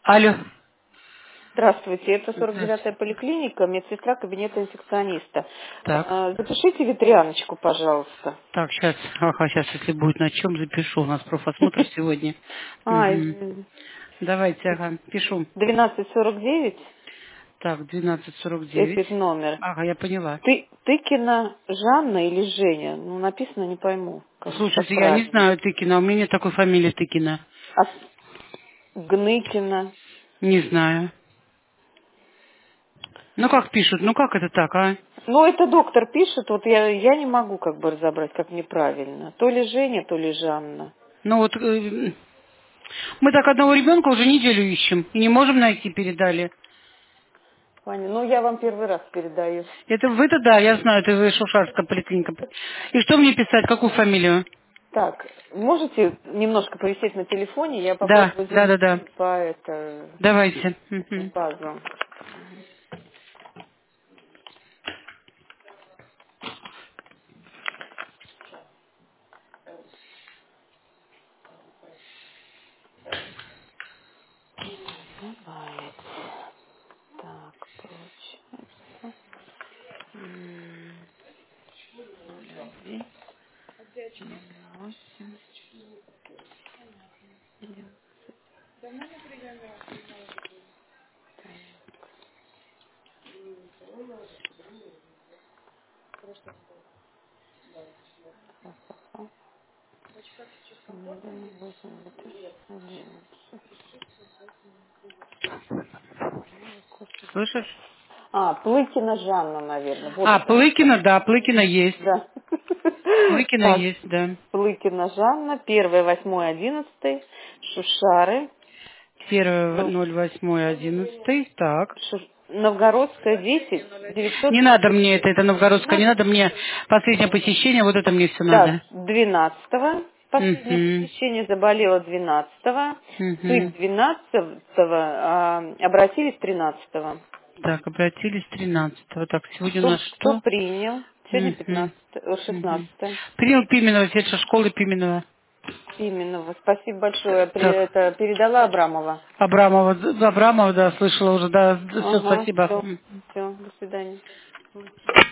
Алло. Здравствуйте, это 49-я Здравствуйте. поликлиника, медсестра кабинета инфекциониста. Так, Запишите ветряночку, пожалуйста. так, сейчас, сейчас, если будет на чем, запишу. У нас профосмотр сегодня. Мгм. Извините. Давайте, ага, пишу. 1249, Так, 12:49. этот номер. Ага, я поняла. Тыкина Жанна или Женя? Ну, написано, не пойму, как Слушайте, я не правильно. знаю Тыкина, у меня нет такой фамилии Тыкина. А Гныкина. Не знаю. Ну как пишут, ну как это так, а? Ну, это доктор пишет, вот я не могу как бы разобрать, как неправильно. То ли Женя, то ли Жанна. Ну вот, мы так одного ребенка уже неделю ищем и не можем найти, передали. Ваня, ну я вам первый раз передаю. Это вы-то да, я знаю, это вы Шушарская поликлиника. И что мне писать, какую фамилию? Так, можете немножко повисеть на телефоне, я Да, попробую да, да, да. занести Давайте. по Мгм. базу. Добавить. Так, получается. 01, 08, 9. Ага, 08, 2011. Слышишь? Плыкина Жанна, наверное. Вот А, это. Плыкина, да, Плыкина есть. Да. Плыкина Так, есть, да. Плыкина Жанна, 1, 8, 11, Шушары. 1.08.11. Так. Новгородская, 10, Не надо 930. мне это Новгородская, не Надо? надо мне последнее посещение, вот это мне все Да, надо. 12-го. Последнее Угу. посещение, заболела 12-го. Угу. Сыпь 12-го, обратились 13-го. Так, обратились 13-го. Так, сегодня у нас Кто что? принял? Сегодня Угу. 15, Угу. 16. Принял Пименова, фельдшер школы Пименова. Пименова. Спасибо большое. Так, Это передала Абрамова. Абрамова, да, слышала уже, да, все, Ага, спасибо. все. Все, до свидания.